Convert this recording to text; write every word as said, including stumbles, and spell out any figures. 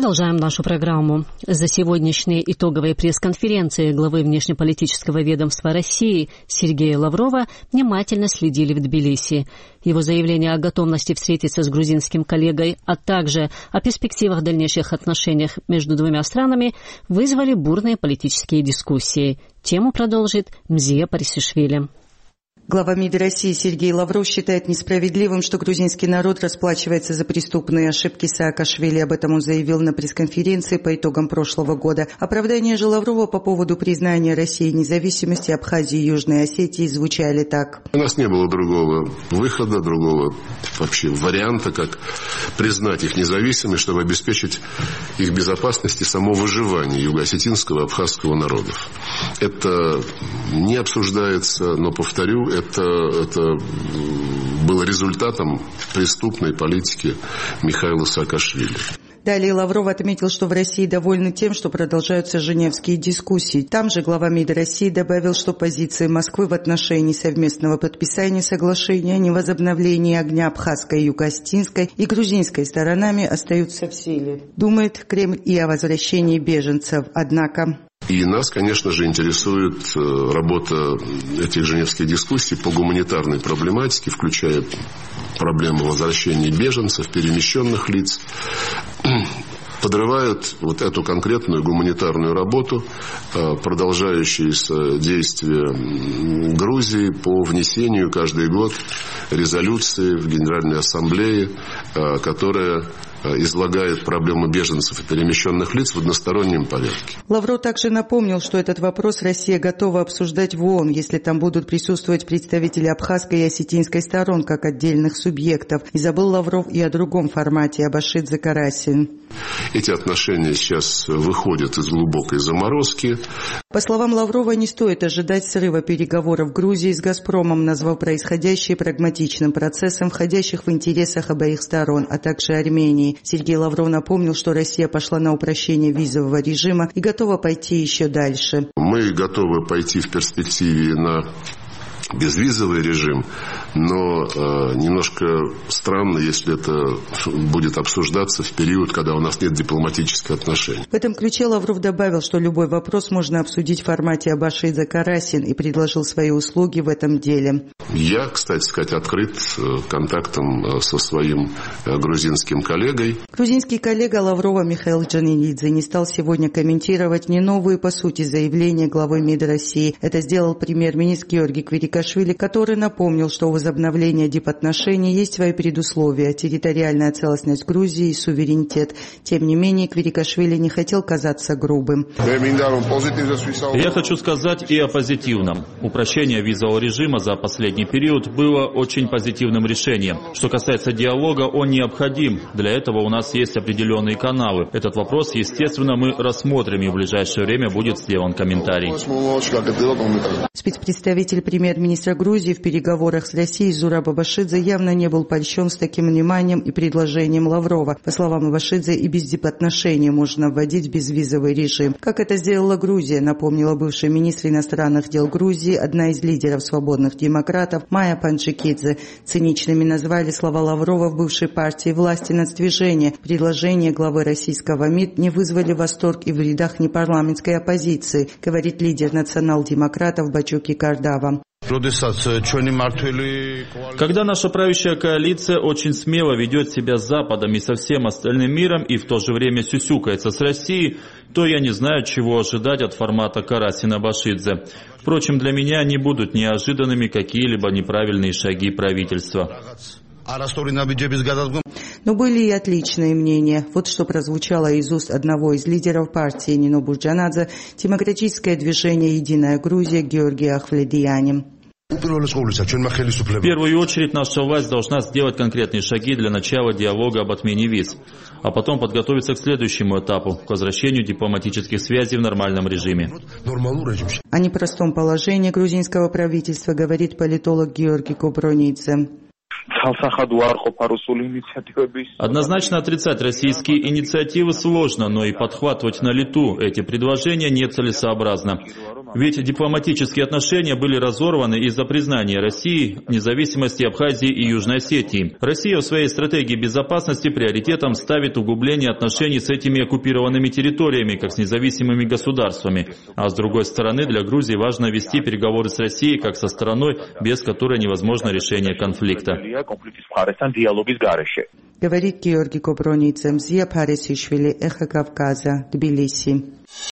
Продолжаем нашу программу. За сегодняшней итоговой пресс-конференцией главы внешнеполитического ведомства России Сергея Лаврова внимательно следили в Тбилиси. Его заявление о готовности встретиться с грузинским коллегой, а также о перспективах дальнейших отношениях между двумя странами вызвали бурные политические дискуссии. Тему продолжит Мзия Парисишвили. Глава МИДа России Сергей Лавров считает несправедливым, что грузинский народ расплачивается за преступные ошибки Саакашвили. Об этом он заявил на пресс-конференции по итогам прошлого года. Оправдания же Лаврова по поводу признания России независимости Абхазии и Южной Осетии звучали так. У нас не было другого выхода, другого вообще варианта, как признать их независимость, чтобы обеспечить их безопасность и само выживание юго-осетинского и абхазского народов. Это не обсуждается, но, повторю, Это, это было результатом преступной политики Михаила Саакашвили. Далее Лавров отметил, что в России довольны тем, что продолжаются женевские дискуссии. Там же глава МИДа России добавил, что позиции Москвы в отношении совместного подписания соглашения о невозобновлении огня абхазской, юго-осетинской и грузинской сторонами остаются в силе. Думает Кремль и о возвращении беженцев. Однако... И нас, конечно же, интересует работа этих женевских дискуссий по гуманитарной проблематике, включая проблему возвращения беженцев, перемещенных лиц. Подрывают вот эту конкретную гуманитарную работу, продолжающиеся действия Грузии по внесению каждый год резолюции в Генеральной Ассамблее, которая излагает проблему беженцев и перемещенных лиц в одностороннем порядке. Лавров также напомнил, что этот вопрос Россия готова обсуждать в ООН, если там будут присутствовать представители абхазской и осетинской сторон как отдельных субъектов. И забыл Лавров и о другом формате, об Абашидзе-Карасин. Эти отношения сейчас выходят из глубокой заморозки. По словам Лаврова, не стоит ожидать срыва переговоров в Грузии с «Газпромом», назвав происходящее прагматичным процессом, входящих в интересах обеих сторон, а также Армении. Сергей Лавров напомнил, что Россия пошла на упрощение визового режима и готова пойти еще дальше. Мы готовы пойти в перспективе на безвизовый режим, но э, немножко странно, если это будет обсуждаться в период, когда у нас нет дипломатических отношений. В этом ключе Лавров добавил, что любой вопрос можно обсудить в формате Абашидзе-Карасин и предложил свои услуги в этом деле. Я, кстати сказать, открыт контактом со своим грузинским коллегой. Грузинский коллега Лаврова Михаил Джанилидзе не стал сегодня комментировать не новые по сути заявления главы МИДа России. Это сделал премьер-министр Георгий Квирикашвили, который напомнил, что у возобновления дипотношений есть свои предусловия – территориальная целостность Грузии и суверенитет. Тем не менее, Квирикашвили не хотел казаться грубым. Я хочу сказать и о позитивном. Упрощение визового режима за последний период было очень позитивным решением. Что касается диалога, он необходим. Для этого у нас есть определенные каналы. Этот вопрос, естественно, мы рассмотрим, и в ближайшее время будет сделан комментарий. Спецпредставитель премьер-министра Грузии в переговорах с Россией Зураб Абашидзе явно не был польщен с таким вниманием и предложением Лаврова. По словам Абашидзе, и без дипотношений можно вводить безвизовый режим. Как это сделала Грузия, напомнила бывший министр иностранных дел Грузии, одна из лидеров свободных демократов Майя Панджикидзе. Циничными назвали слова Лаврова в бывшей партии власти нацдвижения. Предложения главы российского МИД не вызвали восторг и в рядах непарламентской оппозиции, говорит лидер национал-демократов Бачуки Кардава. Когда наша правящая коалиция очень смело ведет себя с Западом и со всем остальным миром и в то же время сюсюкается с Россией, то я не знаю, чего ожидать от формата Карасина-Башидзе. Впрочем, для меня не будут неожиданными какие-либо неправильные шаги правительства. Но были и отличные мнения. Вот что прозвучало из уст одного из лидеров партии Нино Бурджанадзе, демократическое движение «Единая Грузия» Георгия Ахвледияни. В первую очередь наша власть должна сделать конкретные шаги для начала диалога об отмене виз, а потом подготовиться к следующему этапу, к возвращению дипломатических связей в нормальном режиме. О непростом положении грузинского правительства говорит политолог Георгий Кобронидзе. Однозначно отрицать российские инициативы сложно, но и подхватывать на лету эти предложения нецелесообразно. Ведь дипломатические отношения были разорваны из-за признания России независимости Абхазии и Южной Осетии. Россия в своей стратегии безопасности приоритетом ставит углубление отношений с этими оккупированными территориями, как с независимыми государствами. А с другой стороны, для Грузии важно вести переговоры с Россией как со стороной, без которой невозможно решение конфликта. Говорит Георгий Коброницем, Зия Парисишвили, Эхо Кавказа, Тбилиси.